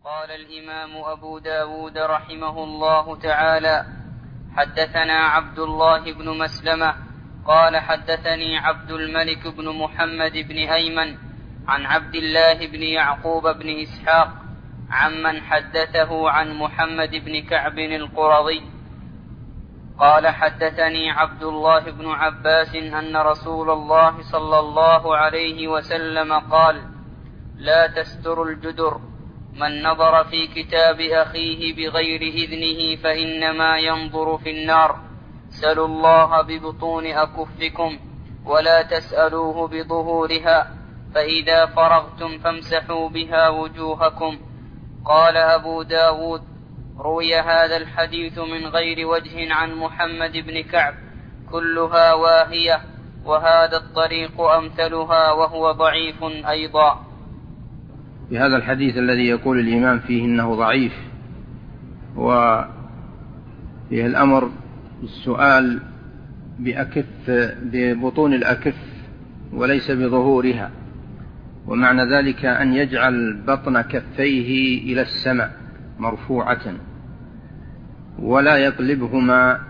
قال الإمام أبو داود رحمه الله تعالى: حدثنا عبد الله بن مسلمة قال حدثني عبد الملك بن محمد بن أيمن عن عبد الله بن يعقوب بن إسحاق عمن حدثه عن محمد بن كعب القرظي قال: حدثني عبد الله بن عباس أن رسول الله صلى الله عليه وسلم قال: لا تستروا الجدر، من نظر في كتاب أخيه بغير إذنه فإنما ينظر في النار، سلوا الله ببطون أكفكم ولا تسألوه بظهورها، فإذا فرغتم فامسحوا بها وجوهكم. قال أبو داود: روي هذا الحديث من غير وجه عن محمد بن كعب كلها واهية، وهذا الطريق أمثلها وهو ضعيف أيضا. في هذا الحديث الذي يقول الإمام فيه إنه ضعيف، وفيه الأمر السؤال ببطون الأكف وليس بظهورها، ومعنى ذلك أن يجعل بطن كفيه إلى السماء مرفوعة ولا يقلبهما،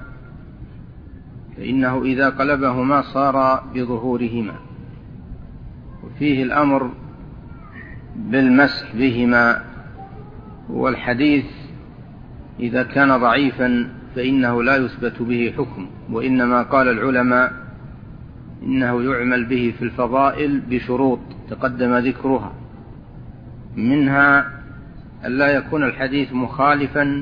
فإنه إذا قلبهما صار بظهورهما. وفيه الأمر بالمسح بهما، والحديث إذا كان ضعيفا فإنه لا يثبت به حكم، وإنما قال العلماء إنه يعمل به في الفضائل بشروط تقدم ذكرها، منها أن لا يكون الحديث مخالفا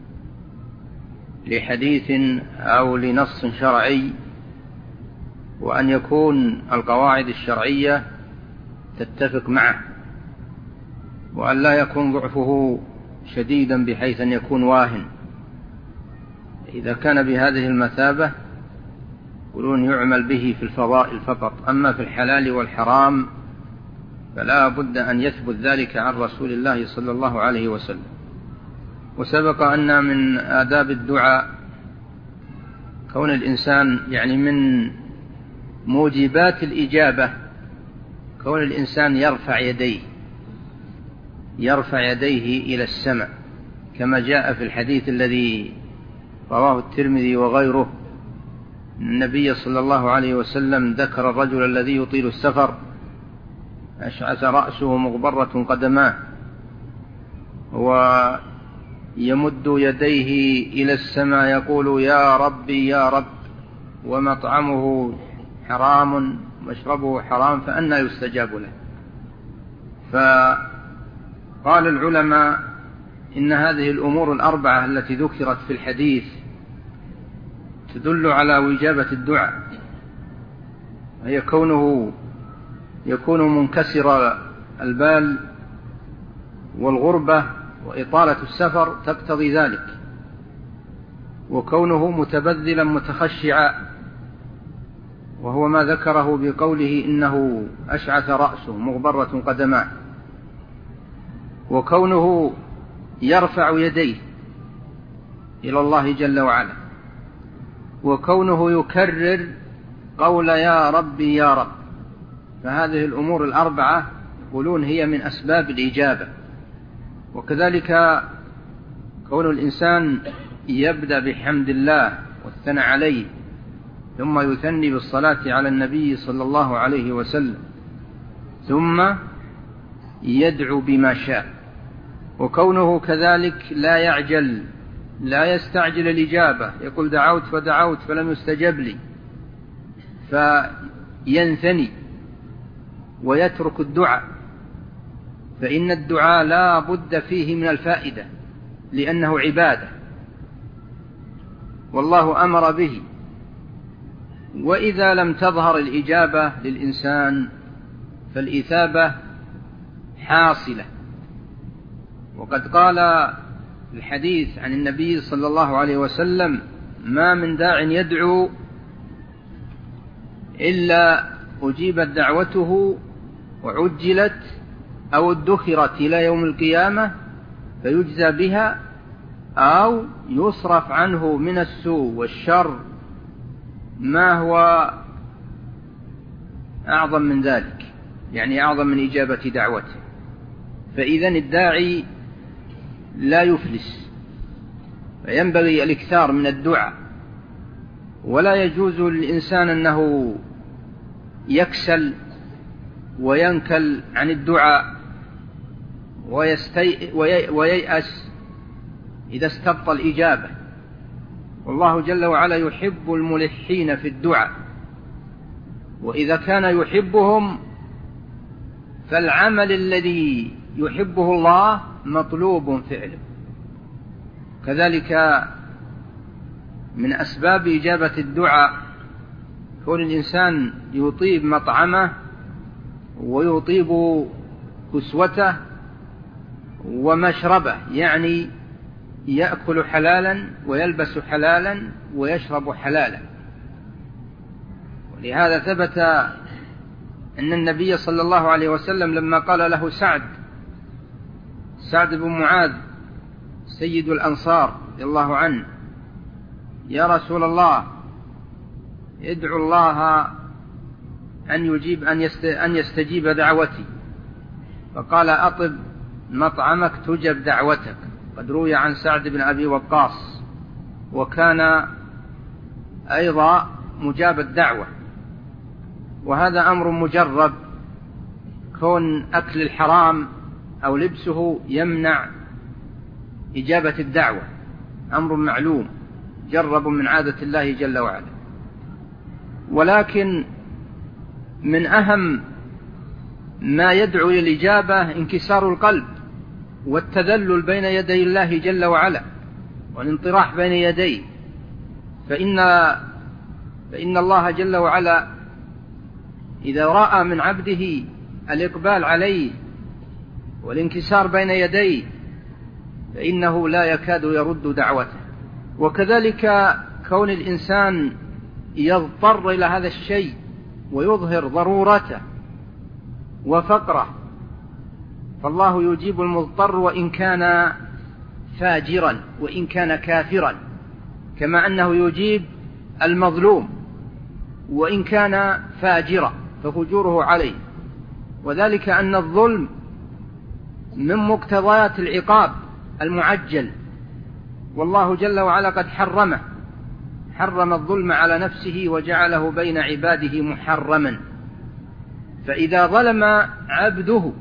لحديث أو لنص شرعي، وأن يكون القواعد الشرعية تتفق معه، وأن لا يكون ضعفه شديدا بحيث أن يكون واهن. إذا كان بهذه المثابة يقولون يعمل به في الفضائل فقط، أما في الحلال والحرام فلا بد أن يثبت ذلك عن رسول الله صلى الله عليه وسلم. وسبق أن من آداب الدعاء كون الإنسان من موجبات الإجابة كون الإنسان يرفع يديه إلى السماء، كما جاء في الحديث الذي رواه الترمذي وغيره. النبي صلى الله عليه وسلم ذكر الرجل الذي يطيل السفر أشعث رأسه مغبرة قدماه، ويمد يديه إلى السماء يقول: يا ربي يا رب، ومطعمه حرام ومشربه حرام، فأنى يستجاب له. فقال العلماء إن هذه الأمور الأربعة التي ذكرت في الحديث تدل على وجابة الدعاء، هي كونه يكون منكسر البال، والغربة وإطالة السفر تقتضي ذلك، وكونه متبذلا متخشعا، وهو ما ذكره بقوله إنه أشعث رأسه مغبرة قدماه، وكونه يرفع يديه إلى الله جل وعلا، وكونه يكرر قول يا ربي يا رب. فهذه الأمور الأربعة يقولون هي من أسباب الإجابة. وكذلك كون الإنسان يبدأ بحمد الله والثناء عليه، ثم يثني بالصلاة على النبي صلى الله عليه وسلم، ثم يدعو بما شاء. وكونه كذلك لا يعجل، لا يستعجل الإجابة، يقول دعوت فدعوت فلم يستجب لي، فينثني ويترك الدعاء، فإن الدعاء لا بد فيه من الفائدة، لأنه عبادة والله أمر به. وإذا لم تظهر الإجابة للإنسان فالإثابة حاصلة. وقد قال الحديث عن النبي صلى الله عليه وسلم: ما من داع يدعو إلا أجيبت دعوته وعجلت أو ادخرت إلى يوم القيامة فيجزى بها، أو يصرف عنه من السوء والشر ما هو أعظم من ذلك، أعظم من إجابة دعوته. فإذن الداعي لا يفلس، فينبغي الإكثار من الدعاء، ولا يجوز للإنسان أنه يكسل وينكل عن الدعاء وييأس إذا استبطى الإجابة. والله جل وعلا يحب الملحين في الدعاء، وإذا كان يحبهم فالعمل الذي يحبه الله مطلوب فعله. كذلك من أسباب إجابة الدعاء كون الإنسان يطيب مطعمه ويطيب كسوته ومشربه، يعني يأكل حلالا ويلبس حلالا ويشرب حلالا. ولهذا ثبت أن النبي صلى الله عليه وسلم لما قال له سعد بن معاذ سيد الأنصار رضي الله عنه: يا رسول الله، ادعو الله أن يستجيب دعوتي. فقال: أطب مطعمك تجب دعوتك. قد روي عن سعد بن أبي وقاص، وكان أيضا مجاب الدعوة. وهذا أمر مجرب، كون أكل الحرام أو لبسه يمنع إجابة الدعوة، أمر معلوم جرب من عادة الله جل وعلا. ولكن من أهم ما يدعو للإجابة انكسار القلب والتذلل بين يدي الله جل وعلا والانطراح بين يديه، فإن الله جل وعلا إذا رأى من عبده الإقبال عليه والانكسار بين يديه فإنه لا يكاد يرد دعوته. وكذلك كون الإنسان يضطر إلى هذا الشيء ويظهر ضرورته وفقره، فالله يجيب المضطر وإن كان فاجرا وإن كان كافرا، كما أنه يجيب المظلوم وإن كان فاجرا ففجوره عليه. وذلك أن الظلم من مقتضيات العقاب المعجل، والله جل وعلا قد حرم الظلم على نفسه وجعله بين عباده محرما. فإذا ظلم عبده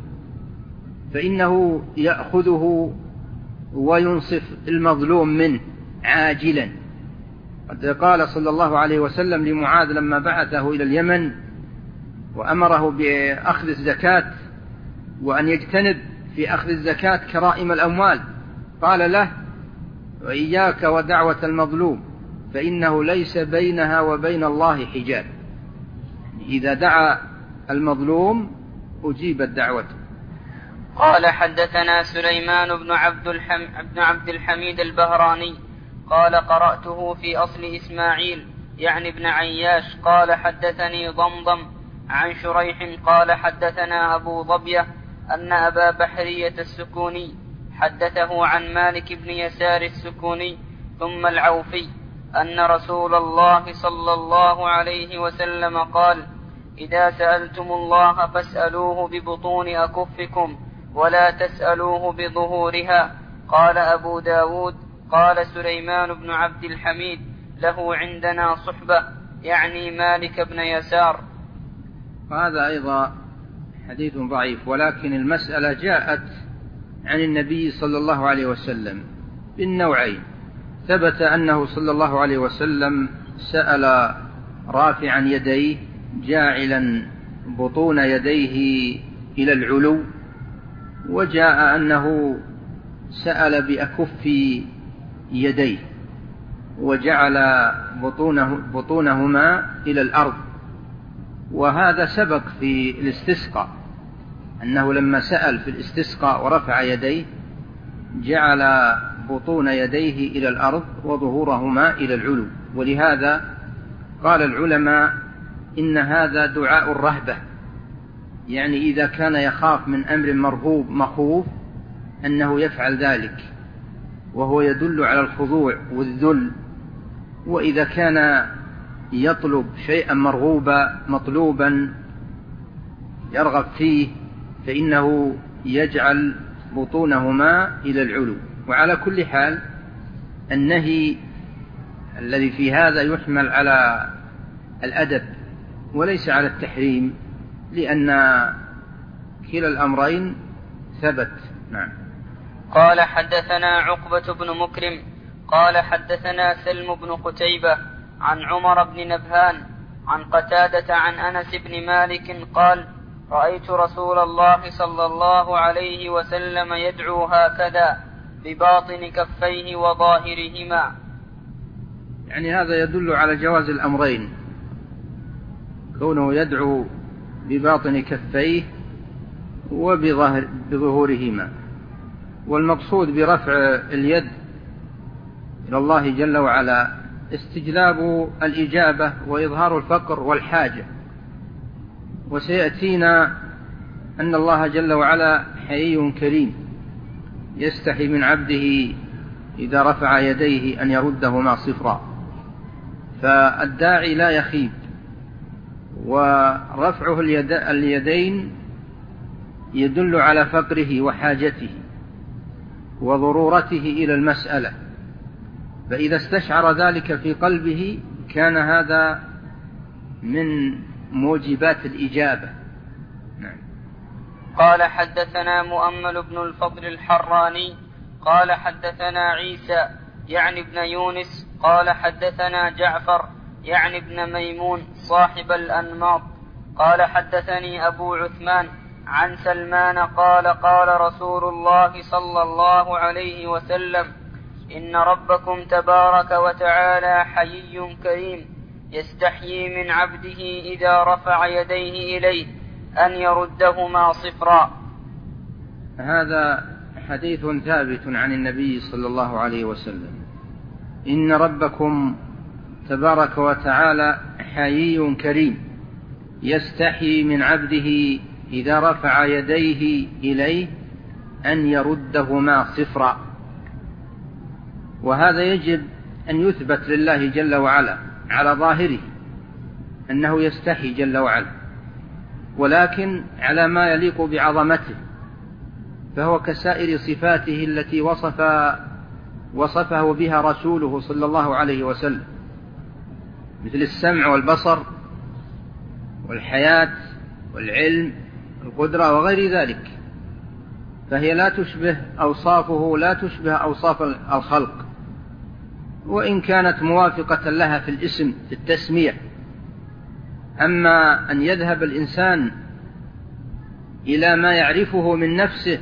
فإنه يأخذه وينصف المظلوم منه عاجلا. قد قال صلى الله عليه وسلم لمعاذ لما بعثه إلى اليمن وأمره بأخذ الزكاة وأن يجتنب في أخذ الزكاة كرائم الأموال، قال له: وإياك ودعوة المظلوم فإنه ليس بينها وبين الله حجاب. إذا دعا المظلوم أجيبت دعوته. قال: حدثنا سليمان بن عبد الحميد البهراني قال: قرأته في أصل إسماعيل يعني ابن عياش قال: حدثني ضمضم عن شريح قال: حدثنا أبو ظبية أن أبا بحرية السكوني حدثه عن مالك بن يسار السكوني ثم العوفي أن رسول الله صلى الله عليه وسلم قال: إذا سألتم الله فاسألوه ببطون أكفكم ولا تسألوه بظهورها. قال أبو داود: قال سليمان بن عبد الحميد: له عندنا صحبة، يعني مالك بن يسار. وهذا أيضا حديث ضعيف، ولكن المسألة جاءت عن النبي صلى الله عليه وسلم بالنوعين. ثبت أنه صلى الله عليه وسلم سأل رافعا يديه جاعلا بطون يديه إلى العلو، وجاء أنه سأل بأكف يديه وجعل بطونهما إلى الأرض. وهذا سبق في الاستسقاء، أنه لما سأل في الاستسقاء ورفع يديه جعل بطون يديه إلى الأرض وظهورهما إلى العلو. ولهذا قال العلماء إن هذا دعاء الرهبة، يعني إذا كان يخاف من أمر مرهوب مخوف أنه يفعل ذلك، وهو يدل على الخضوع والذل. وإذا كان يطلب شيئا مرغوبا مطلوبا يرغب فيه فإنه يجعل بطونهما إلى العلو. وعلى كل حال النهي الذي في هذا يحمل على الأدب وليس على التحريم، لأن كلا الأمرين ثبت. نعم. قال حدثنا عقبة بن مكرم قال حدثنا سلم بن قتيبة عن عمر بن نبهان عن قتادة عن أنس بن مالك قال رأيت رسول الله صلى الله عليه وسلم يدعو هكذا بباطن كفيه وظاهرهما. يعني هذا يدل على جواز الأمرين، كونه يدعو بباطن كفيه وبظهورهما. والمقصود برفع اليد إلى الله جل وعلا استجلاب الإجابة وإظهار الفقر والحاجة. وسيأتينا أن الله جل وعلا حيي كريم يستحي من عبده إذا رفع يديه أن يردهما صفرا، فالداعي لا يخيب، ورفعه اليدين يدل على فقره وحاجته وضرورته إلى المسألة، فإذا استشعر ذلك في قلبه كان هذا من موجبات الإجابة. نعم. قال حدثنا مؤمل بن الفضل الحراني قال حدثنا عيسى يعني ابن يونس قال حدثنا جعفر يعني ابن ميمون صاحب الأنماط قال حدثني أبو عثمان عن سلمان قال قال رسول الله صلى الله عليه وسلم إن ربكم تبارك وتعالى حيي كريم يستحيي من عبده إذا رفع يديه إليه أن يردهما صفرا. هذا حديث ثابت عن النبي صلى الله عليه وسلم، إن ربكم تبارك وتعالى حيي كريم يستحيي من عبده إذا رفع يديه إليه أن يردهما صفرا. وهذا يجب أن يثبت لله جل وعلا على ظاهره أنه يستحي جل وعلا، ولكن على ما يليق بعظمته، فهو كسائر صفاته التي وصفه بها رسوله صلى الله عليه وسلم، مثل السمع والبصر والحياة والعلم والقدرة وغير ذلك، فهي لا تشبه أوصافه، لا تشبه أوصاف الخلق، وإن كانت موافقة لها في الاسم في التسمية. أما أن يذهب الإنسان إلى ما يعرفه من نفسه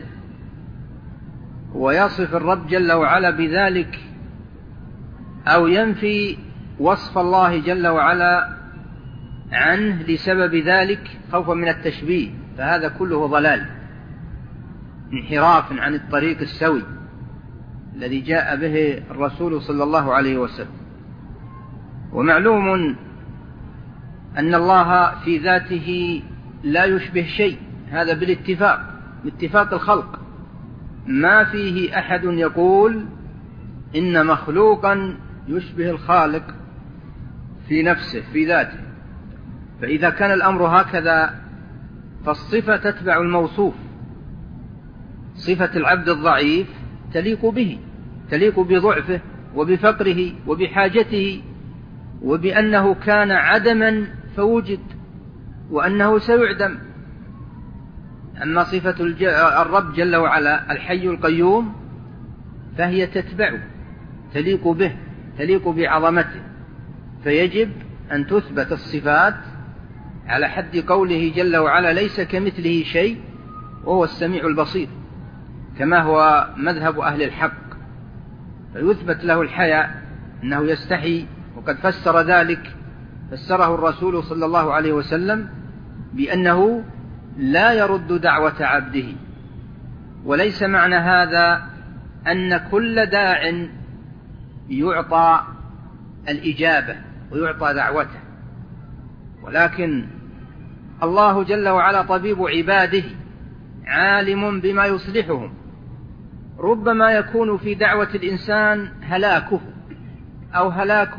ويصف الرب جل وعلا بذلك، أو ينفي وصف الله جل وعلا عنه لسبب ذلك خوفا من التشبيه، فهذا كله ضلال، انحراف عن الطريق السوي الذي جاء به الرسول صلى الله عليه وسلم. ومعلوم أن الله في ذاته لا يشبه شيء، هذا باتفاق الخلق، ما فيه أحد يقول إن مخلوقا يشبه الخالق في نفسه في ذاته. فإذا كان الأمر هكذا فالصفة تتبع الموصوف، صفة العبد الضعيف تليق به، تليق بضعفه وبفقره وبحاجته، وبأنه كان عدما فوجد وأنه سيعدم. أما صفة الرب جل وعلا الحي القيوم فهي تتبعه، تليق به، تليق بعظمته، فيجب أن تثبت الصفات على حد قوله جل وعلا ليس كمثله شيء وهو السميع البصير، كما هو مذهب أهل الحق، فيثبت له الحياء أنه يستحي. وقد فسر ذلك، فسره الرسول صلى الله عليه وسلم بأنه لا يرد دعوة عبده. وليس معنى هذا أن كل داع يعطى الإجابة ويعطى دعوته، ولكن الله جل وعلا طبيب عباده عالم بما يصلحهم. ربما يكون في دعوة الإنسان هلاكه أو هلاك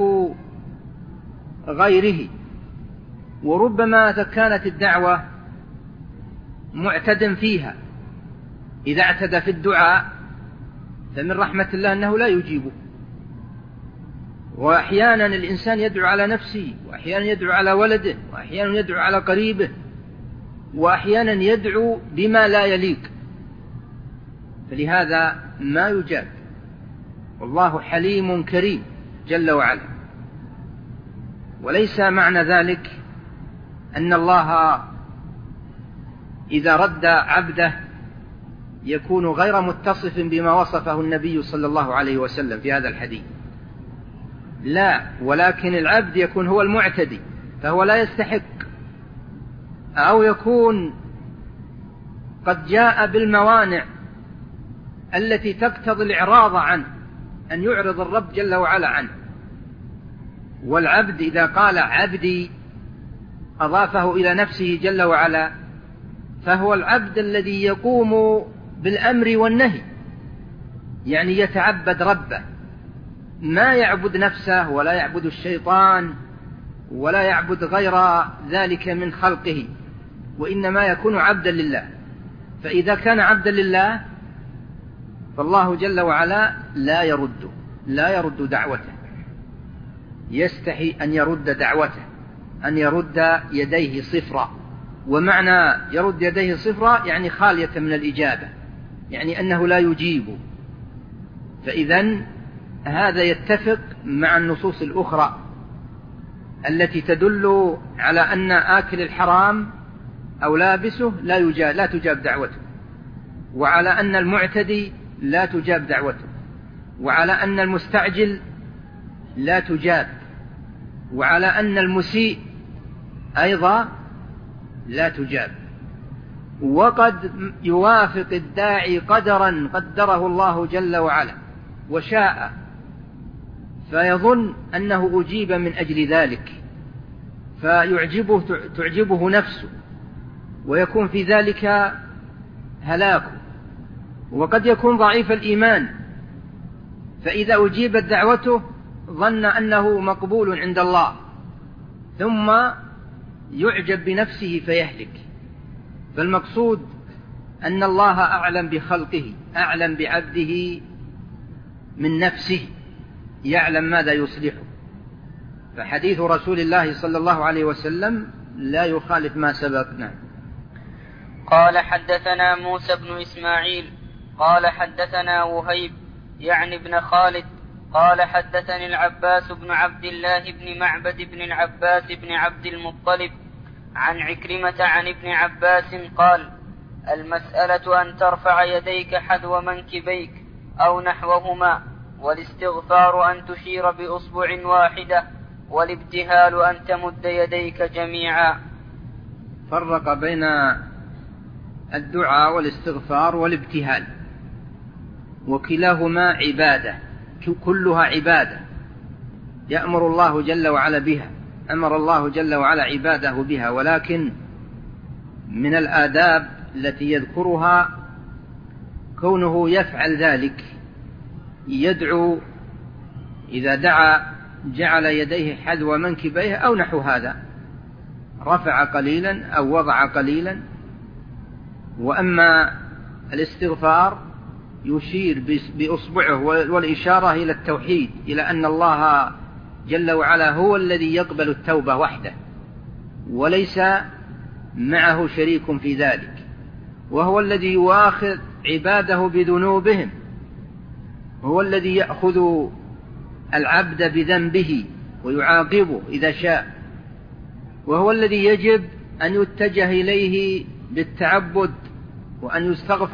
غيره، وربما كانت الدعوة معتدا فيها، إذا اعتدى في الدعاء فمن رحمة الله أنه لا يجيبه. وأحيانا الإنسان يدعو على نفسه، وأحيانا يدعو على ولده، وأحيانا يدعو على قريبه، وأحيانا يدعو بما لا يليق، فلهذا ما يجاب. والله حليم كريم جل وعلا. وليس معنى ذلك أن الله إذا رد عبده يكون غير متصف بما وصفه النبي صلى الله عليه وسلم في هذا الحديث، لا، ولكن العبد يكون هو المعتدي فهو لا يستحق، أو يكون قد جاء بالموانع التي تقتضي الإعراض عنه، أن يعرض الرب جل وعلا عنه. والعبد إذا قال عبدي أضافه إلى نفسه جل وعلا، فهو العبد الذي يقوم بالأمر والنهي، يعني يتعبد ربه، ما يعبد نفسه ولا يعبد الشيطان ولا يعبد غير ذلك من خلقه، وإنما يكون عبدا لله. فإذا كان عبدا لله فالله جل وعلا لا يرد دعوته، يستحي أن يرد دعوته، أن يرد يديه صفرا. ومعنى يرد يديه صفرا يعني خالية من الإجابة، يعني أنه لا يجيب. فإذن هذا يتفق مع النصوص الأخرى التي تدل على أن آكل الحرام أو لابسه لا تجاب دعوته، وعلى أن المعتدي لا تجاب دعوته، وعلى أن المستعجل لا تجاب، وعلى أن المسيء أيضا لا تجاب. وقد يوافق الداعي قدرا قدره الله جل وعلا وشاء، فيظن أنه أجيب من أجل ذلك، تعجبه نفسه، ويكون في ذلك هلاكه. وقد يكون ضعيف الإيمان، فإذا أجيبت دعوته ظن أنه مقبول عند الله، ثم يعجب بنفسه فيهلك. فالمقصود أن الله أعلم بخلقه، أعلم بعبده من نفسه، يعلم ماذا يصلحه. فحديث رسول الله صلى الله عليه وسلم لا يخالف ما سبق. نعم. قال حدثنا موسى بن إسماعيل قال حدثنا وهيب يعني بن خالد قال حدثني العباس بن عبد الله بن معبد بن العباس بن عبد المطلب عن عكرمة عن ابن عباس قال: المسألة أن ترفع يديك حذو منكبيك أو نحوهما، والاستغفار أن تشير بأصبع واحدة، والابتهال أن تمد يديك جميعا. فرق بين الدعاء والاستغفار والابتهال، وكلاهما عبادة، كلها عبادة يأمر الله جل وعلا بها، أمر الله جل وعلا عباده بها. ولكن من الآداب التي يذكرها كونه يفعل ذلك، يدعو إذا دعا جعل يديه حذو منكبيه أو نحو هذا، رفع قليلا أو وضع قليلا. وأما الاستغفار يشير بإصبعه، والإشارة إلى التوحيد، إلى أن الله جل وعلا هو الذي يقبل التوبة وحده، وليس معه شريك في ذلك، وهو الذي يؤاخذ عباده بذنوبهم، هو الذي يأخذ العبد بذنبه ويعاقبه إذا شاء، وهو الذي يجب أن يتجه إليه بالتعبد، وأن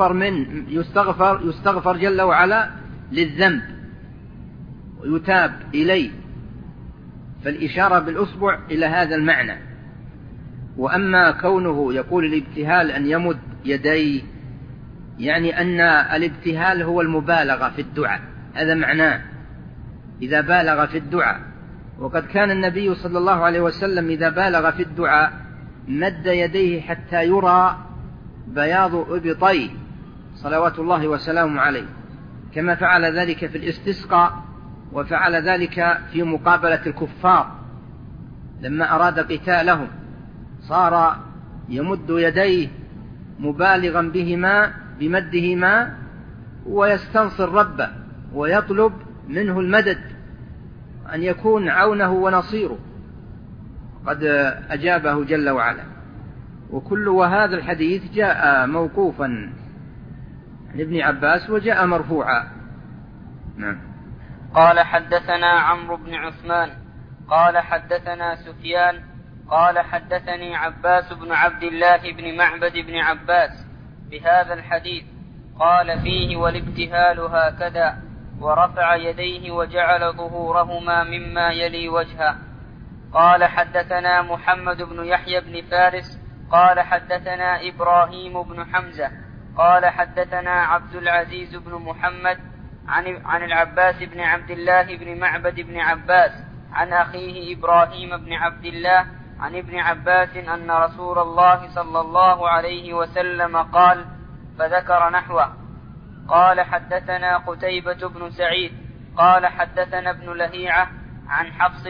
يستغفر جل وعلا للذنب ويتاب إليه. فالإشارة بالأصبع إلى هذا المعنى. وأما كونه يقول الابتهال أن يمد يديه، يعني أن الابتهال هو المبالغة في الدعاء، هذا معناه إذا بالغ في الدعاء. وقد كان النبي صلى الله عليه وسلم إذا بالغ في الدعاء مد يديه حتى يرى بياض إبطيه صلوات الله وسلامه عليه، كما فعل ذلك في الاستسقاء، وفعل ذلك في مقابلة الكفار لما أراد قتالهم، صار يمد يديه مبالغا بمدهما ويستنصر ربه ويطلب منه المدد أن يكون عونه ونصيره، قد أجابه جل وعلا. وهذا الحديث جاء موقوفا عن ابن عباس وجاء مرفوعا. نعم. قال حدثنا عمرو بن عثمان قال حدثنا سفيان قال حدثني عباس بن عبد الله بن معبد بن عباس بهذا الحديث قال فيه: والابتهال هكذا، ورفع يديه وجعل ظهورهما مما يلي وجهه. قال حدثنا محمد بن يحيى بن فارس قال حدثنا إبراهيم بن حمزة قال حدثنا عبد العزيز بن محمد عن العباس بن عبد الله بن معبد بن عباس عن أخيه إبراهيم بن عبد الله عن ابن عباس أن رسول الله صلى الله عليه وسلم قال، فذكر نحوه. قال حدثنا قتيبة بن سعيد قال حدثنا ابن لهيعة عن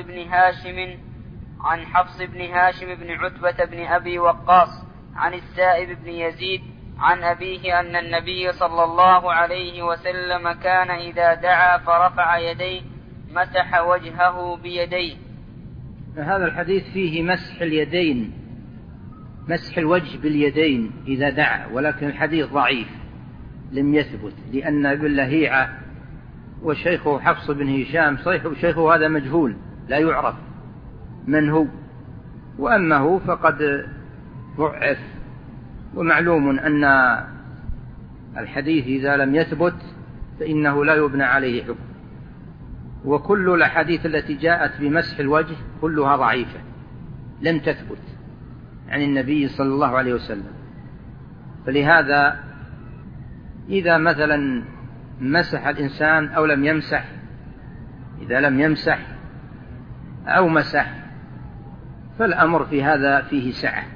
حفص بن هاشم بن عتبة بن أبي وقاص عن السائب بن يزيد عن أبيه أن النبي صلى الله عليه وسلم كان إذا دعا فرفع يديه مسح وجهه بيديه. هذا الحديث فيه مسح اليدين، مسح الوجه باليدين إذا دعا، ولكن الحديث ضعيف لم يثبت، لأن ابن لهيعة وشيخه حفص بن هشام شيخه هذا مجهول لا يعرف من هو، وأما هو فقد ضعف. ومعلوم أن الحديث إذا لم يثبت فإنه لا يبنى عليه حكم، وكل الأحاديث التي جاءت بمسح الوجه كلها ضعيفة لم تثبت عن النبي صلى الله عليه وسلم. فلهذا إذا مثلا مسح الإنسان أو لم يمسح، إذا لم يمسح أو مسح فالأمر في هذا فيه سعة،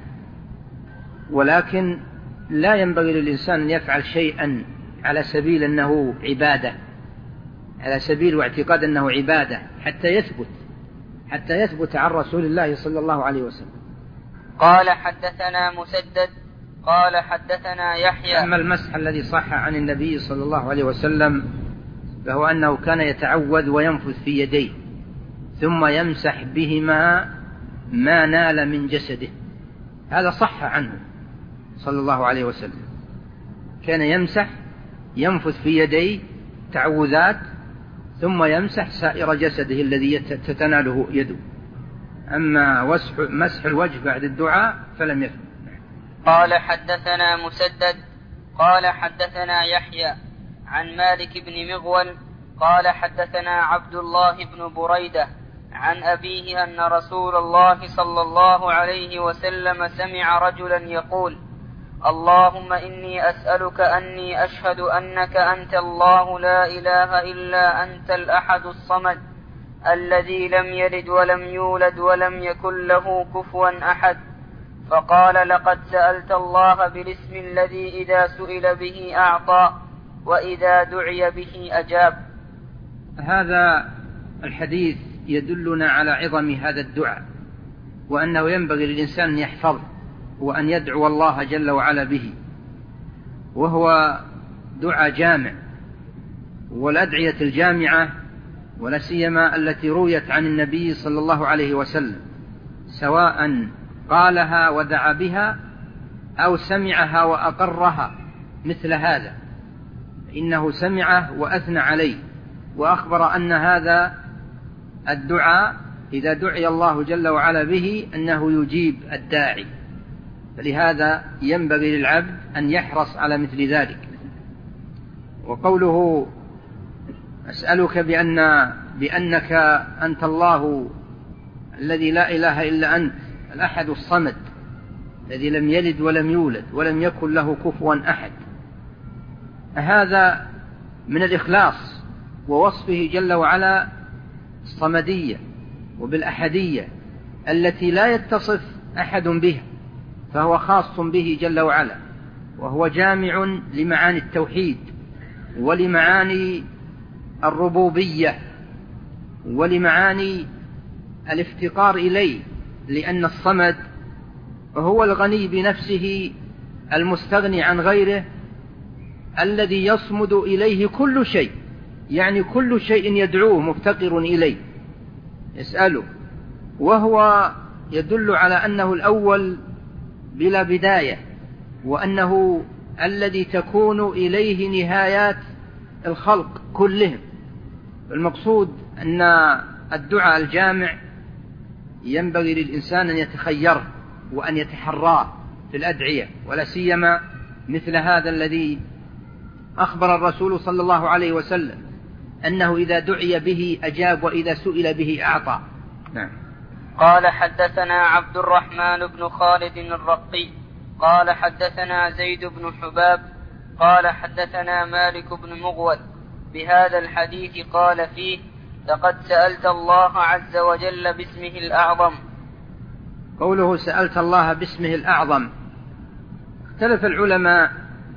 ولكن لا ينبغي للإنسان أن يفعل شيئا على سبيل أنه عبادة، على سبيل واعتقاد أنه عبادة حتى يثبت عن رسول الله صلى الله عليه وسلم. قال حدثنا مسدد قال حدثنا يحيى. أما المسح الذي صح عن النبي صلى الله عليه وسلم فهو أنه كان يتعوذ وينفث في يديه ثم يمسح بهما ما نال من جسده، هذا صح عنه صلى الله عليه وسلم، كان ينفث في يديه تعوذات ثم يمسح سائر جسده الذي تتناله يده. أما مسح الوجه بعد الدعاء فلم يثبت. قال حدثنا مسدد قال حدثنا يحيى عن مالك بن مغول قال حدثنا عبد الله بن بريدة عن أبيه أن رسول الله صلى الله عليه وسلم سمع رجلا يقول: اللهم إني أسألك أني أشهد أنك أنت الله لا إله إلا أنت الأحد الصمد الذي لم يلد ولم يولد ولم يكن له كفوا أحد. فقال: لقد سألت الله بالاسم الذي إذا سئل به أعطى وإذا دعي به أجاب. هذا الحديث يدلنا على عظم هذا الدعاء، وأنه ينبغي للإنسان أن يحفظه وأن يدعو الله جل وعلا به، وهو دعاء جامع. والأدعية الجامعة ولا سيما التي رويت عن النبي صلى الله عليه وسلم سواء قالها ودعا بها أو سمعها وأقرها مثل هذا، إنه سمعه وأثنى عليه وأخبر أن هذا الدعاء إذا دعي الله جل وعلا به أنه يجيب الداعي. فلهذا ينبغي للعبد أن يحرص على مثل ذلك. وقوله: أسألك بأنك أنت الله الذي لا إله إلا أنت الأحد الصمد الذي لم يلد ولم يولد ولم يكن له كفوا أحد، هذا من الإخلاص ووصفه جل وعلا الصمدية وبالأحدية التي لا يتصف أحد بها، فهو خاص به جل وعلا، وهو جامع لمعاني التوحيد ولمعاني الربوبية ولمعاني الافتقار إليه، لأن الصمد هو الغني بنفسه المستغني عن غيره الذي يصمد إليه كل شيء يعني كل شيء يدعوه مفتقر إليه يسأله، وهو يدل على أنه الأول بلا بداية، وأنه الذي تكون إليه نهايات الخلق كلهم. المقصود أن الدعاء الجامع ينبغي للإنسان أن يتخيره وأن يتحراه في الأدعية، ولا سيما مثل هذا الذي أخبر الرسول صلى الله عليه وسلم أنه إذا دعي به أجاب وإذا سئل به أعطى. نعم. قال حدثنا عبد الرحمن بن خالد الرقي قال حدثنا زيد بن حباب قال حدثنا مالك بن مغول بهذا الحديث قال فيه: لقد سألت الله عز وجل باسمه الأعظم. قوله سألت الله باسمه الأعظم، اختلف العلماء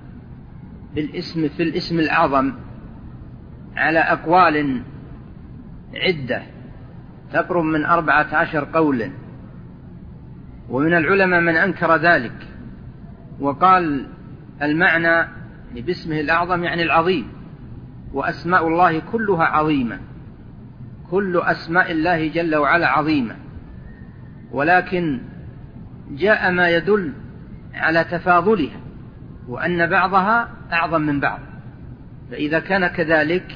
في الاسم الأعظم على أقوال عدة تقرب من 14 قولا، ومن العلماء من أنكر ذلك وقال المعنى باسمه الأعظم يعني العظيم، وأسماء الله كلها عظيمة، كل أسماء الله جل وعلا عظيمة، ولكن جاء ما يدل على تفاضلها وأن بعضها أعظم من بعض، فإذا كان كذلك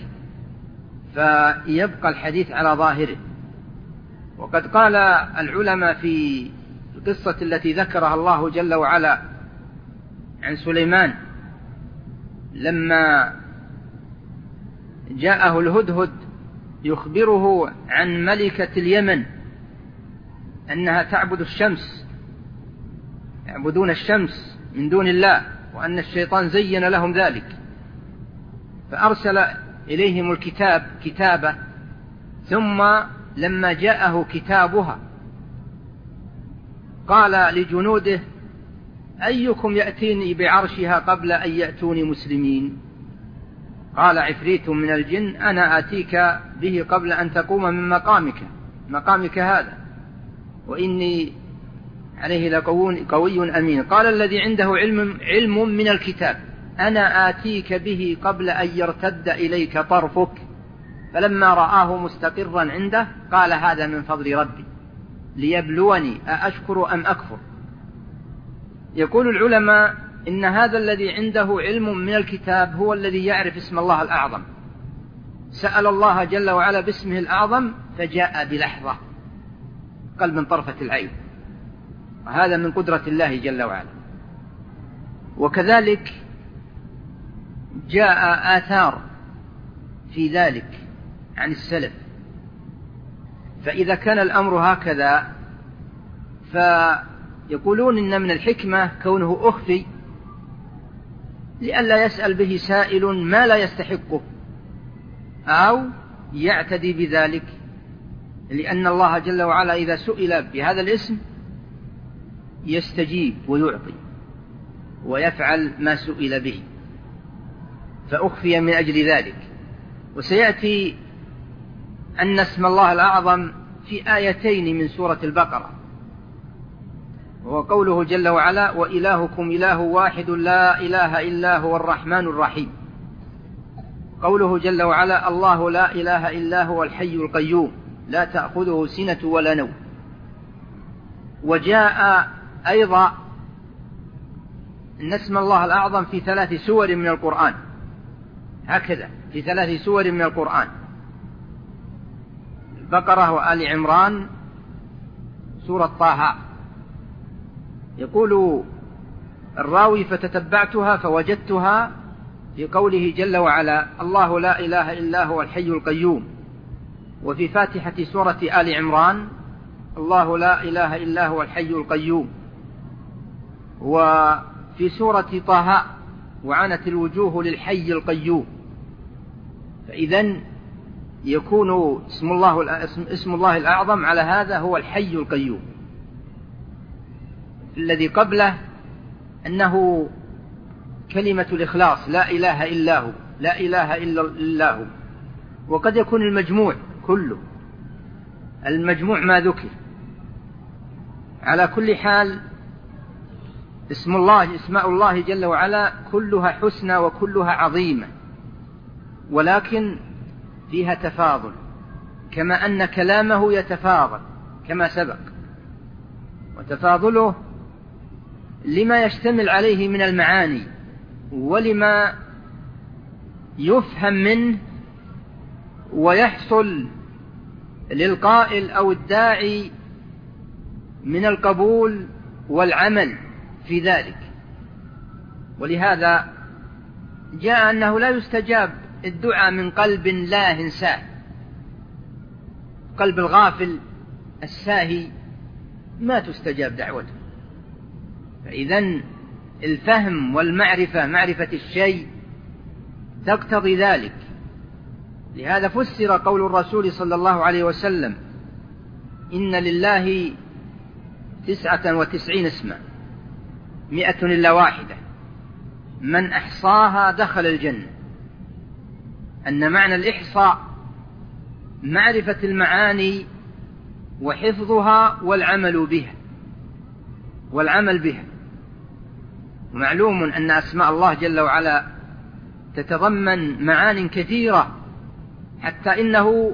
فيبقى الحديث على ظاهره. وقد قال العلماء في القصة التي ذكرها الله جل وعلا عن سليمان لما جاءه الهدهد يخبره عن ملكة اليمن أنها تعبد الشمس، يعبدون الشمس من دون الله، وأن الشيطان زين لهم ذلك، فأرسل إليهم كتابة، ثم لما جاءه كتابها قال لجنوده: أيكم يأتيني بعرشها قبل أن يأتوني مسلمين؟ قال عفريت من الجن: أنا آتيك به قبل أن تقوم من مقامك هذا، وإني عليه لقوي أمين. قال الذي عنده علم من الكتاب: أنا آتيك به قبل أن يرتد إليك طرفك. فلما رآه مستقرا عنده قال: هذا من فضل ربي ليبلوني أأشكر أم أكفر. يقول العلماء إن هذا الذي عنده علم من الكتاب هو الذي يعرف اسم الله الأعظم، سأل الله جل وعلا باسمه الأعظم فجاء بلحظة قل من طرفة العين، وهذا من قدرة الله جل وعلا. وكذلك جاء آثار في ذلك عن السلف، فإذا كان الأمر هكذا فيقولون إن من الحكمة كونه أخفي لئلا يسأل به سائل ما لا يستحقه أو يعتدي بذلك، لأن الله جل وعلا إذا سئل بهذا الاسم يستجيب ويعطي ويفعل ما سئل به، فأخفي من أجل ذلك. وسيأتي أن اسم الله الأعظم في آيتين من سورة البقرة، وهو قوله جل وعلا: وإلهكم إله واحد لا إله إلا هو الرحمن الرحيم. قوله جل وعلا: الله لا إله إلا هو الحي القيوم لا تأخذه سنة ولا نوم. وجاء أيضا أن اسم الله الأعظم في 3 سور من القرآن، هكذا في 3 سور من القرآن: البقرة وآل عمران سورة طه. يقول الراوي: فتتبعتها فوجدتها في قوله جل وعلا: الله لا إله إلا هو الحي القيوم. وفي فاتحة سورة آل عمران: الله لا إله إلا هو الحي القيوم. وفي سورة طه: وعنت الوجوه للحي القيوم. فإذن يكون اسم الله الأعظم على هذا هو الحي القيوم. الذي قبله أنه كلمة الإخلاص: لا إله إلا هو، لا إله إلا هو. وقد يكون المجموع كله، المجموع ما ذكر. على كل حال اسماء الله جل وعلا كلها حسنى وكلها عظيمة، ولكن فيها تفاضل، كما أن كلامه يتفاضل كما سبق، وتفاضله لما يشتمل عليه من المعاني ولما يفهم منه ويحصل للقائل أو الداعي من القبول والعمل في ذلك. ولهذا جاء أنه لا يستجاب الدعاء من قلب لا ساه، قلب الغافل الساهي ما تستجاب دعوته. فإذن الفهم والمعرفة، معرفة الشيء تقتضي ذلك. لهذا فسر قول الرسول صلى الله عليه وسلم: إن لله 99 اسما 100 إلا واحدة من أحصاها دخل الجنة. أن معنى الإحصاء معرفة المعاني وحفظها والعمل بها. ومعلوم أن أسماء الله جل وعلا تتضمن معان كثيرة، حتى إنه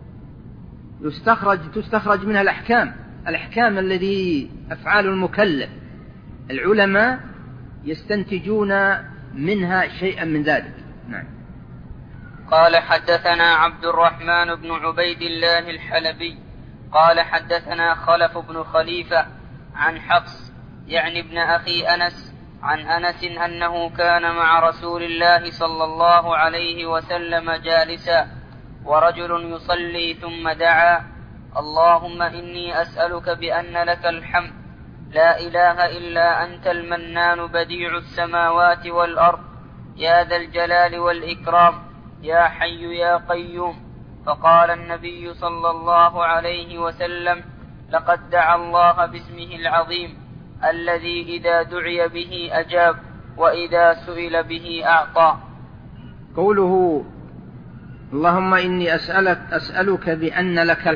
تستخرج منها الأحكام الذي أفعال المكلف. العلماء يستنتجون منها شيئا من ذلك. نعم. قال حدثنا عبد الرحمن بن عبيد الله الحلبي قال حدثنا خلف بن خليفة عن حفص يعني ابن أخي أنس عن أنس أنه كان مع رسول الله صلى الله عليه وسلم جالسا ورجل يصلي ثم دعا: اللهم إني أسألك بأن لك الحمد لا إله إلا أنت المنان بديع السماوات والأرض يا ذا الجلال والإكرام يا حي يا قيوم. فقال النبي صلى الله عليه وسلم: لقد دعا الله باسمه العظيم الذي إذا دعي به أجاب وإذا سئل به أعطى. قوله اللهم إني أسألك بأن لك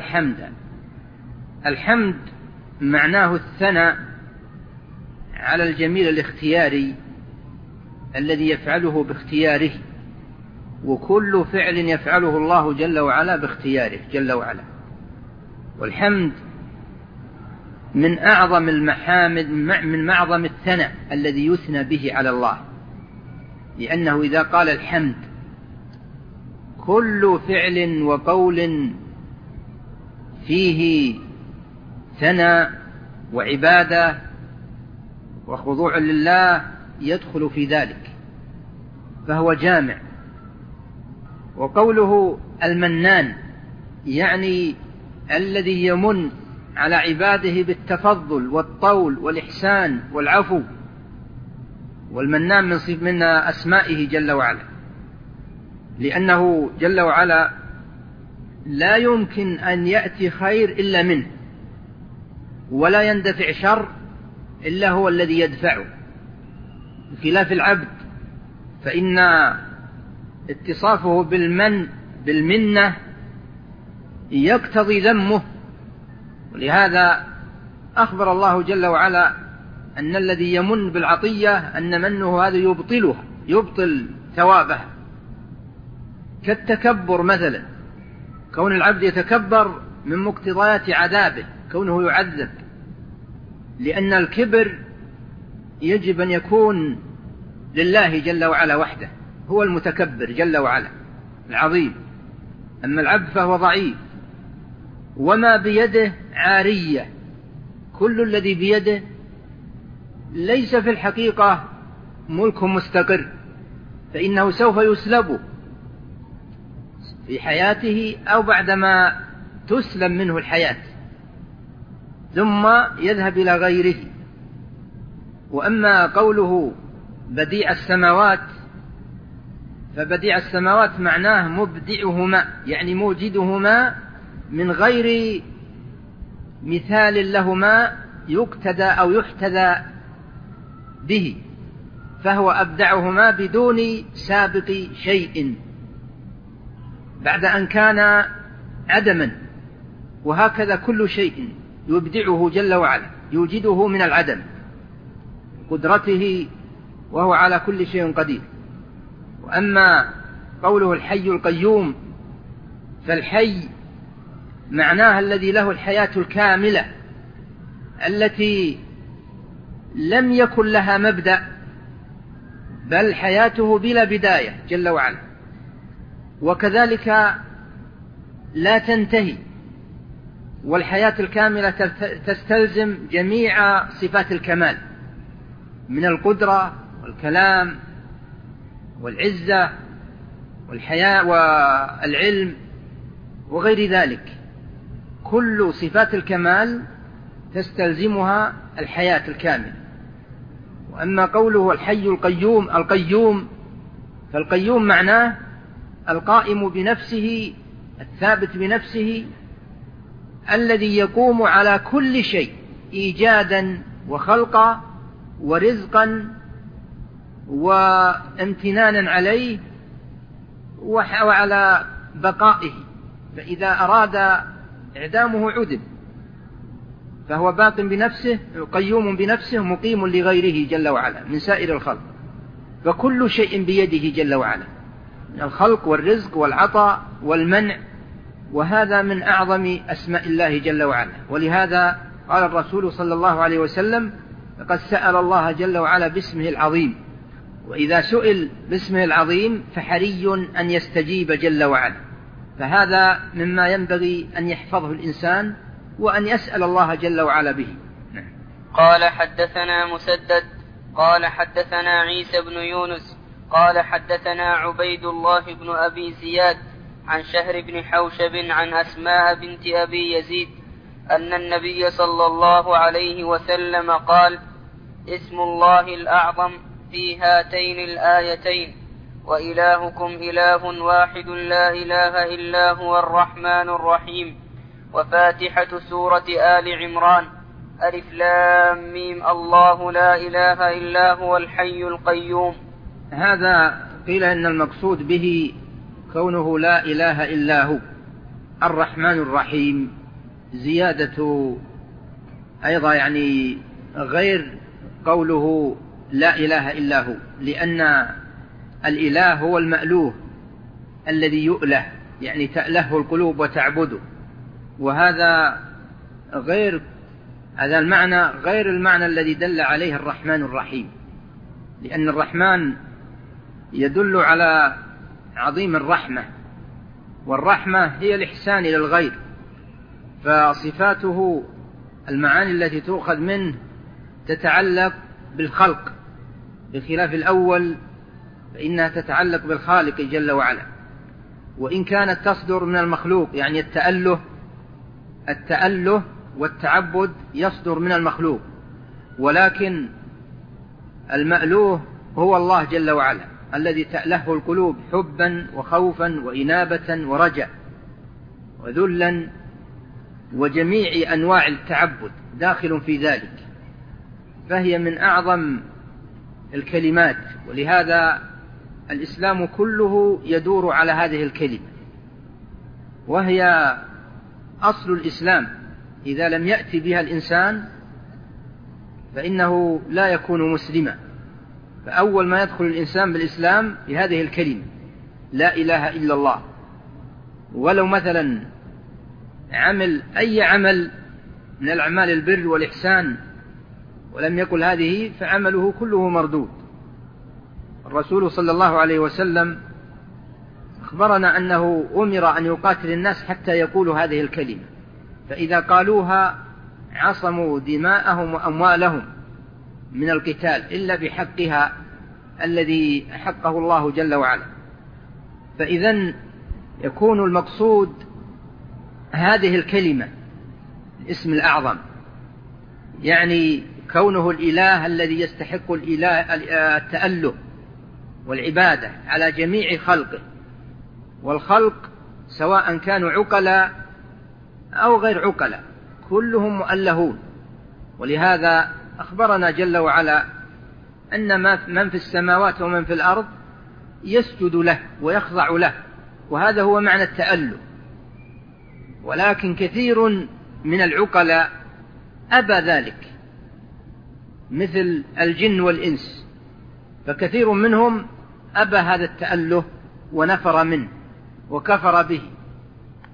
الحمد معناه الثناء على الجميل الاختياري الذي يفعله باختياره، وكل فعل يفعله الله جل وعلا باختياره جل وعلا. والحمد من أعظم المحامد، من معظم الثناء الذي يثنى به على الله، لأنه إذا قال الحمد كل فعل وقول فيه ثناء وعبادة وخضوع لله يدخل في ذلك، فهو جامع. وقوله المنان يعني الذي يمن على عباده بالتفضل والطول والإحسان والعفو. والمنان من أسمائه جل وعلا، لأنه جل وعلا لا يمكن أن يأتي خير إلا منه، ولا يندفع شر إلا هو الذي يدفعه، بخلاف العبد فإن اتصافه بالمنة يقتضي ذمه. ولهذا أخبر الله جل وعلا أن الذي يمن بالعطية أن منه هذا يبطل ثوابه، كالتكبر مثلا، كون العبد يتكبر من مقتضيات عذابه، كونه يعذب، لأن الكبر يجب أن يكون لله جل وعلا وحده، هو المتكبر جل وعلا العظيم. أما العبد فهو ضعيف، وما بيده عارية، كل الذي بيده ليس في الحقيقة ملك مستقر، فإنه سوف يسلبه في حياته أو بعدما تسلم منه الحياة ثم يذهب إلى غيره. وأما قوله بديع السماوات، فبديع السماوات معناه مبدعهما، يعني موجدهما من غير مثال لهما يقتدى أو يحتذى به، فهو أبدعهما بدون سابق شيء بعد أن كان عدما. وهكذا كل شيء يبدعه جل وعلا، يوجده من العدم قدرته، وهو على كل شيء قدير. وأما قوله الحي القيوم فالحي معناها الذي له الحياة الكاملة التي لم يكن لها مبدأ، بل حياته بلا بداية جل وعلا، وكذلك لا تنتهي. والحياة الكاملة تستلزم جميع صفات الكمال من القدرة والكلام والعزة والحياة والعلم وغير ذلك. كل صفات الكمال تستلزمها الحياة الكاملة. وأما قوله الحي القيوم فالقيوم معناه القائم بنفسه الثابت بنفسه الذي يقوم على كل شيء إيجادا وخلقا ورزقا وامتنانا عليه وعلى بقائه، فإذا أراد إعدامه عدم، فهو باق بنفسه قيوم بنفسه مقيم لغيره جل وعلا من سائر الخلق، فكل شيء بيده جل وعلا من الخلق والرزق والعطاء والمنع، وهذا من أعظم أسماء الله جل وعلا. ولهذا قال الرسول صلى الله عليه وسلم: لقد سأل الله جل وعلا باسمه العظيم، وإذا سئل باسمه العظيم فحري أن يستجيب جل وعلا. فهذا مما ينبغي أن يحفظه الإنسان وأن يسأل الله جل وعلا به. قال حدثنا مسدد قال حدثنا عيسى بن يونس قال حدثنا عبيد الله بن أبي زياد عن شهر بن حوشب عن أسماء بنت أبي يزيد أن النبي صلى الله عليه وسلم قال: اسم الله الأعظم في هاتين الآيتين: وإلهكم إله واحد لا إله إلا هو الرحمن الرحيم. وفاتحة سورة آل عمران: ألف لام ميم الله لا إله إلا هو الحي القيوم. هذا قيل إن المقصود به كونه لا إله إلا هو الرحمن الرحيم، زيادة أيضا يعني غير قوله لا إله إلا هو، لأن الإله هو المألوه الذي يؤله، يعني تأله القلوب وتعبده، وهذا غير هذا المعنى غير المعنى الذي دل عليه الرحمن الرحيم، لأن الرحمن يدل على عظيم الرحمة، والرحمة هي الإحسان إلى الغير، فصفاته المعاني التي تؤخذ منه تتعلق بالخلق، بخلاف الأول فإنها تتعلق بالخالق جل وعلا. وإن كانت تصدر من المخلوق، يعني التأله والتعبد يصدر من المخلوق، ولكن المألوه هو الله جل وعلا الذي تأله القلوب حبا وخوفا وإنابة ورجاء وذلا، وجميع أنواع التعبد داخل في ذلك، فهي من أعظم الكلمات. ولهذا الإسلام كله يدور على هذه الكلمة، وهي أصل الإسلام. إذا لم يأتي بها الإنسان فإنه لا يكون مسلما. فأول ما يدخل الإنسان بالإسلام بهذه الكلمة لا إله إلا الله. ولو مثلا عمل أي عمل من الأعمال البر والإحسان ولم يقل هذه فعمله كله مردود. الرسول صلى الله عليه وسلم أخبرنا أنه أمر أن يقاتل الناس حتى يقولوا هذه الكلمة، فإذا قالوها عصموا دماءهم وأموالهم من القتال إلا بحقها الذي حقه الله جل وعلا. فإذن يكون المقصود هذه الكلمة الاسم الأعظم، يعني كونه الإله الذي يستحق التأله والعبادة على جميع خلقه، والخلق سواء كانوا عقلاء أو غير عقلاء كلهم مؤلهون. ولهذا أخبرنا جل وعلا أن من في السماوات ومن في الأرض يسجد له ويخضع له، وهذا هو معنى التأله. ولكن كثير من العقلاء أبى ذلك، مثل الجن والإنس، فكثير منهم أبى هذا التأله ونفر منه وكفر به،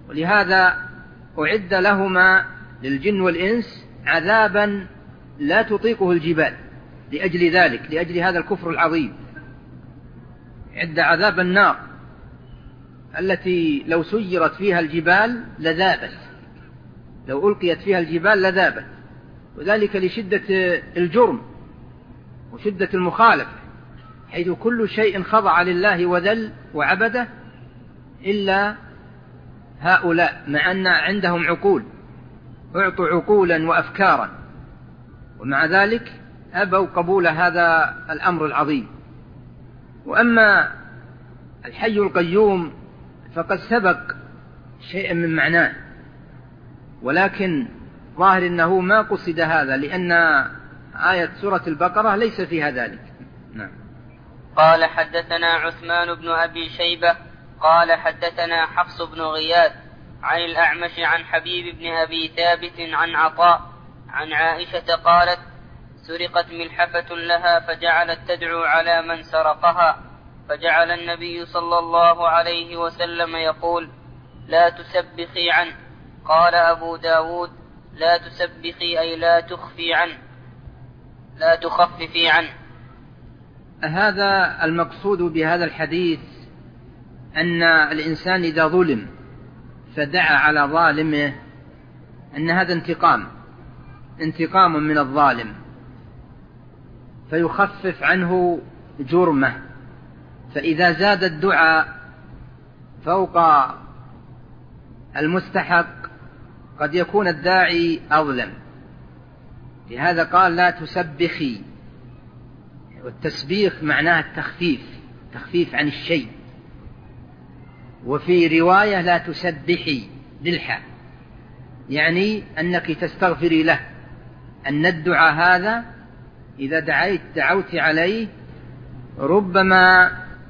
ولهذا أعد لهما للجن والإنس عذابا لا تطيقه الجبال لأجل ذلك، لأجل هذا الكفر العظيم. عد عذاب النار التي لو سيرت فيها الجبال لذابت، لو ألقيت فيها الجبال لذابت، وذلك لشدة الجرم وشدة المخالفة، حيث كل شيء خضع لله وذل وعبده إلا هؤلاء، مع أن عندهم عقول، أعطوا عقولا وأفكارا، ومع ذلك أبوا قبول هذا الأمر العظيم. وأما الحي القيوم فقد سبق شيء من معناه، ولكن ظاهر أنه ما قصد هذا، لأن آية سورة البقرة ليس فيها ذلك. نعم. قال حدثنا عثمان بن أبي شيبة قال حدثنا حفص بن غياث عن الأعمش عن حبيب بن أبي ثابت عن عطاء عن عائشة قالت: سرقت ملحفة لها فجعلت تدعو على من سرقها، فجعل النبي صلى الله عليه وسلم يقول: لا تسبخي عنه. قال أبو داود: لا تسبخي أي لا تخفي عنه، لا تخففي عنه. هذا المقصود بهذا الحديث، أن الإنسان إذا ظلم فدعا على ظالمه أن هذا انتقام من الظالم، فيخفف عنه جرمه. فإذا زاد الدعاء فوق المستحق قد يكون الداعي أظلم، لهذا قال: لا تسبخي. والتسبيخ معناه التخفيف عن الشيء. وفي رواية: لا تسبحي بالحاء، يعني أنك تستغفري له، أن الدعاء هذا إذا دعوت عليه ربما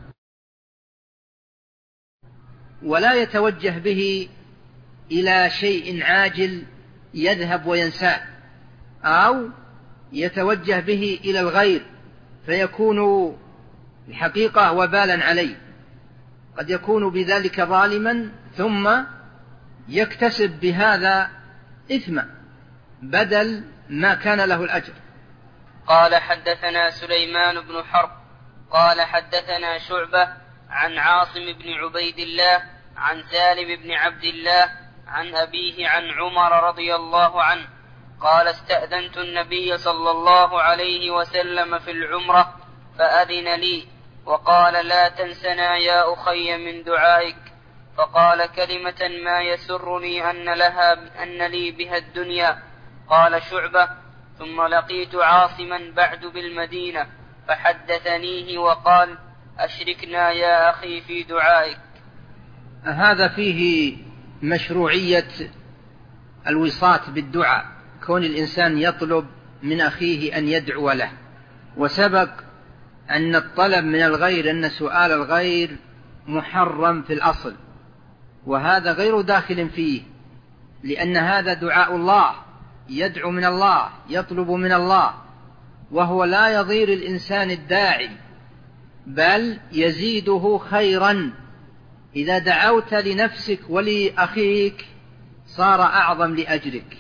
ولا يتوجه به إلى شيء عاجل يذهب وينساه، أو يتوجه به إلى الغير فيكون الحقيقة وبالا عليه، قد يكون بذلك ظالما ثم يكتسب بهذا إثما بدل ما كان له الأجر. قال حدثنا سليمان بن حرب قال حدثنا شعبة عن عاصم بن عبيد الله عن سالم بن عبد الله عن أبيه عن عمر رضي الله عنه قال: استأذنت النبي صلى الله عليه وسلم في العمرة فأذن لي وقال: لا تنسنا يا أخي من دعائك. فقال كلمة ما يسرني أن لي بها الدنيا. قال شعبة: ثم لقيت عاصما بعد بالمدينة فحدثنيه وقال: أشركنا يا أخي في دعائك. هذا فيه مشروعية الوصاة بالدعاء، كون الإنسان يطلب من أخيه أن يدعو له. وسبق أن الطلب من الغير، أن سؤال الغير محرم في الأصل، وهذا غير داخل فيه، لأن هذا دعاء الله، يدعو من الله، يطلب من الله، وهو لا يضير الإنسان الداعي بل يزيده خيرا. إذا دعوت لنفسك ولأخيك صار أعظم لأجرك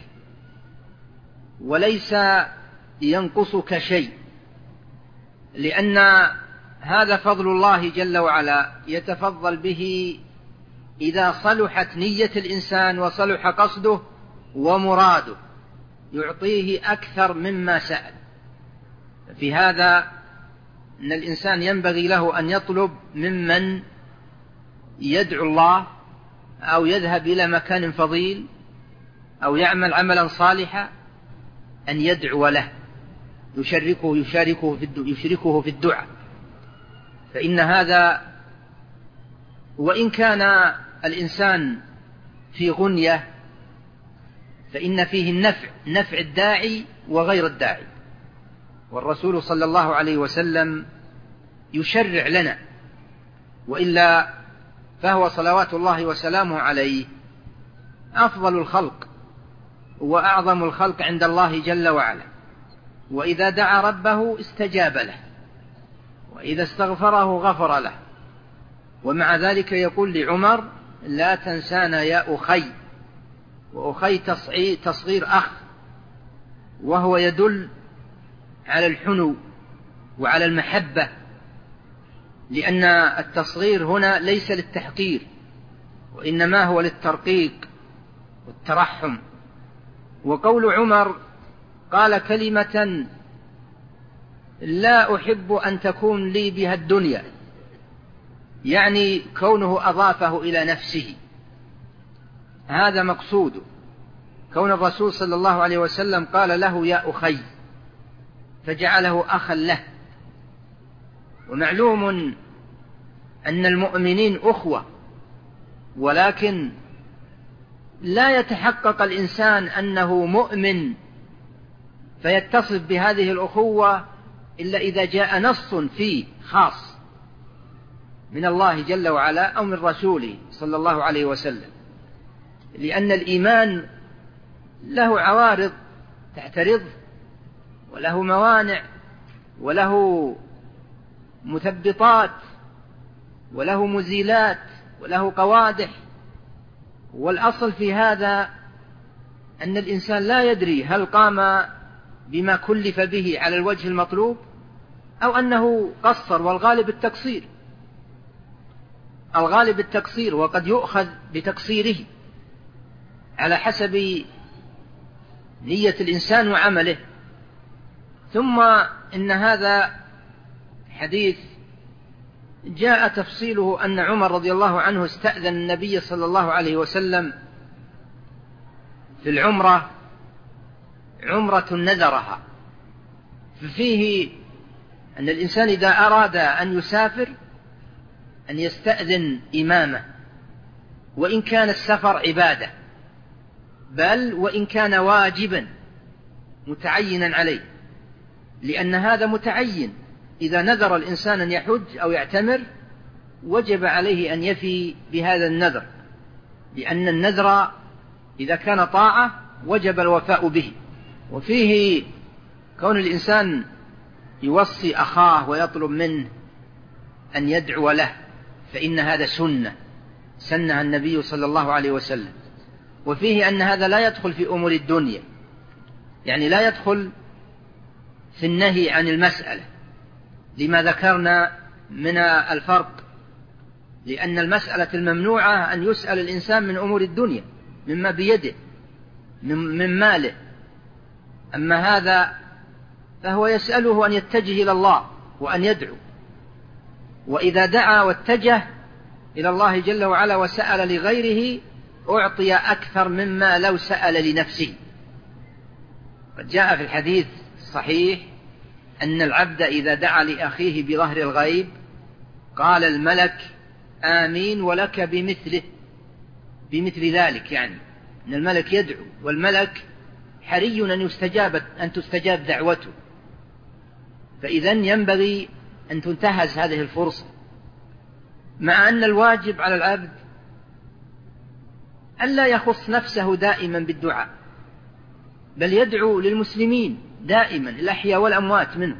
وليس ينقصك شيء، لأن هذا فضل الله جل وعلا يتفضل به إذا صلحت نية الإنسان وصلح قصده ومراده، يعطيه أكثر مما سأل. في هذا أن الإنسان ينبغي له أن يطلب ممن يدعو الله أو يذهب إلى مكان فضيل أو يعمل عملا صالحا أن يدعو له، يشاركه في الدعاء. فإن هذا، وإن كان الإنسان في غنية، فإن فيه نفع الداعي وغير الداعي. والرسول صلى الله عليه وسلم يشرع لنا، وإلا فهو صلوات الله وسلامه عليه أفضل الخلق وأعظم الخلق عند الله جل وعلا، وإذا دعا ربه استجاب له، وإذا استغفره غفر له. ومع ذلك يقول لعمر: لا تنسانا يا أخي، وأخي تصغير أخ، وهو يدل على الحنو وعلى المحبة، لأن التصغير هنا ليس للتحقير، وإنما هو للترقيق والترحم. وقول عمر قال كلمة لا أحب أن تكون لي بها الدنيا، يعني كونه أضافه إلى نفسه، هذا مقصوده، كون الرسول صلى الله عليه وسلم قال له يا أخي فجعله أخا له. ومعلوم أن المؤمنين أخوة، ولكن لا يتحقق الإنسان أنه مؤمن فيتصف بهذه الأخوة إلا إذا جاء نص فيه خاص من الله جل وعلا أو من رسوله صلى الله عليه وسلم، لأن الإيمان له عوارض تعترض، وله موانع، وله مثبطات، وله مزيلات، وله قوادح. والأصل في هذا أن الإنسان لا يدري هل قام بما كلف به على الوجه المطلوب أو أنه قصر، والغالب التقصير، الغالب التقصير، وقد يؤخذ بتقصيره على حسب نية الإنسان وعمله. ثم إن هذا حديث جاء تفصيله أن عمر رضي الله عنه استأذن النبي صلى الله عليه وسلم في العمرة، عمرة نذرها، ففيه أن الإنسان إذا أراد أن يسافر أن يستأذن إمامه، وإن كان السفر عبادة، بل وإن كان واجبا متعينا عليه، لأن هذا متعين. إذا نذر الإنسان أن يحج أو يعتمر وجب عليه أن يفي بهذا النذر، لأن النذر إذا كان طاعة وجب الوفاء به. وفيه كون الإنسان يوصي أخاه ويطلب منه أن يدعو له، فإن هذا سنها النبي صلى الله عليه وسلم. وفيه أن هذا لا يدخل في أمور الدنيا، يعني لا يدخل في النهي عن المسألة، لما ذكرنا من الفرق، لأن المسألة الممنوعة أن يسأل الإنسان من أمور الدنيا مما بيده من ماله، أما هذا فهو يسأله أن يتجه إلى الله وأن يدعو، وإذا دعا واتجه إلى الله جل وعلا وسأل لغيره أعطي أكثر مما لو سأل لنفسه. قد جاء في الحديث الصحيح أن العبد إذا دعا لأخيه بظهر الغيب قال الملك آمين ولك بمثله، بمثل ذلك، يعني أن الملك يدعو، والملك حري أن تستجاب دعوته، فإذن ينبغي أن تنتهز هذه الفرصة، مع أن الواجب على العبد ألا يخص نفسه دائما بالدعاء، بل يدعو للمسلمين دائما الأحياء والأموات منه،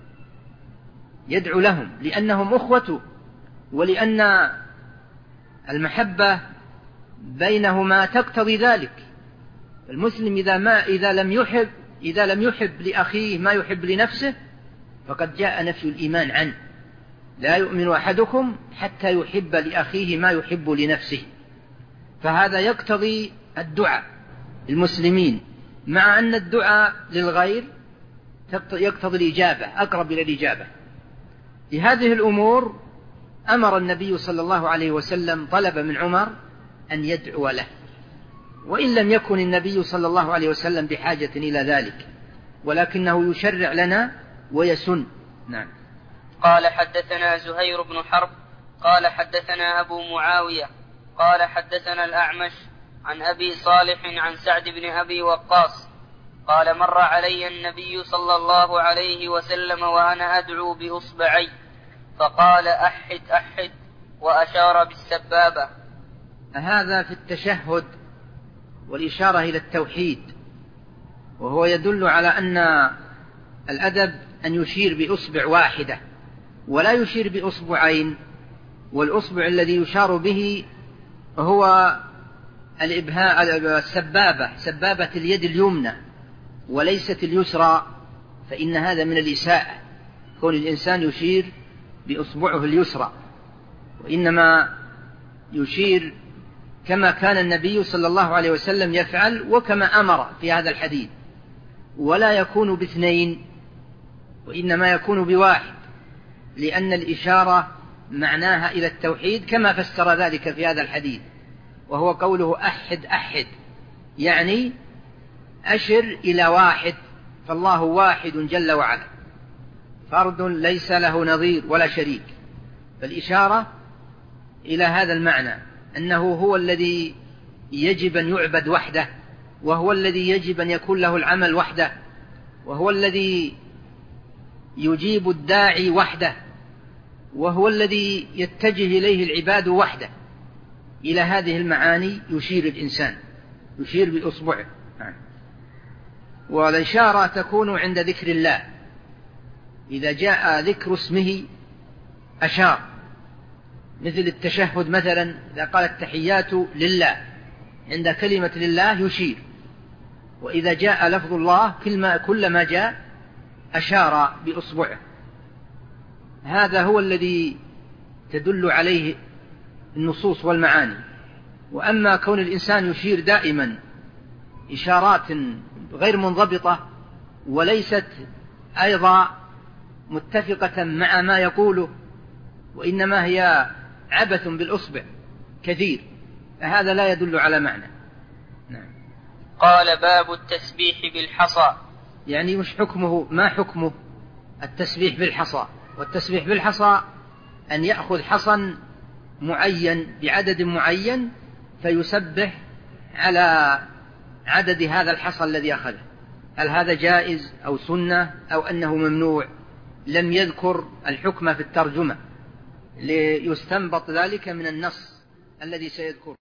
يدعو لهم لأنهم أخوته، ولأن المحبة بينهما تقتضي ذلك. المسلم إذا لم يحب لأخيه ما يحب لنفسه فقد جاء نفي الإيمان عنه، لا يؤمن أحدكم حتى يحب لأخيه ما يحب لنفسه. فهذا يقتضي الدعاء المسلمين، مع أن الدعاء للغير يقتضي الإجابة، أقرب إلى الإجابة. لهذه الأمور أمر النبي صلى الله عليه وسلم، طلب من عمر أن يدعو له، وإن لم يكن النبي صلى الله عليه وسلم بحاجة إلى ذلك، ولكنه يشرع لنا ويسن. نعم. قال حدثنا زهير بن حرب قال حدثنا أبو معاوية قال حدثنا الأعمش عن أبي صالح عن سعد بن أبي وقاص قال مر علي النبي صلى الله عليه وسلم وأنا أدعو بإصبعي فقال أحد أحد وأشار بالسبابة. هذا في التشهد والإشارة إلى التوحيد، وهو يدل على أن الأدب أن يشير بإصبع واحدة ولا يشير بإصبعين، والأصبع الذي يشار به هو سبابة اليد اليمنى وليست اليسرى، فإن هذا من الإساءة، كون الإنسان يشير بإصبعه اليسرى، وإنما يشير كما كان النبي صلى الله عليه وسلم يفعل وكما أمر في هذا الحديث، ولا يكون باثنين وإنما يكون بواحد، لأن الإشارة معناها إلى التوحيد كما فسر ذلك في هذا الحديث، وهو قوله أحد أحد، يعني أشر إلى واحد، فالله واحد جل وعلا فرد ليس له نظير ولا شريك، فالإشارة إلى هذا المعنى أنه هو الذي يجب أن يعبد وحده، وهو الذي يجب أن يكون له العمل وحده، وهو الذي يجيب الداعي وحده، وهو الذي يتجه إليه العباد وحده. إلى هذه المعاني يشير الإنسان، يشير بإصبعه. والإشارة تكون عند ذكر الله، إذا جاء ذكر اسمه أشار، مثل التشهد مثلا، إذا قال التحيات لله، عند كلمة لله يشير، وإذا جاء لفظ الله كلما جاء أشار بإصبعه. هذا هو الذي تدل عليه النصوص والمعاني. وأما كون الإنسان يشير دائما إشارات غير منضبطة وليست أيضا متفقة مع ما يقوله، وإنما هي عبث بالأصبع كثير، فهذا لا يدل على معنى. نعم. قال باب التسبيح بالحصى، يعني مش حكمه، ما حكمه التسبيح بالحصى؟ والتسبيح بالحصى أن يأخذ حصى معين بعدد معين فيسبح على عدد هذا الحصى الذي أخذه. هل هذا جائز أو سنة أو أنه ممنوع؟ لم يذكر الحكم في الترجمة، ليستنبط ذلك من النص الذي سيذكره.